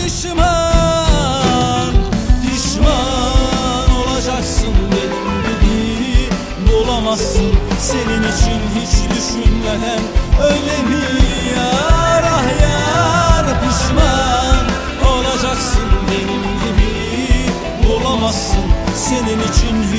pişman, pişman olacaksın benim gibi. Bulamazsın senin için hiç düşünmeden, öyle mi yar, ah yar. Pişman olacaksın benim gibi. Bulamazsın senin için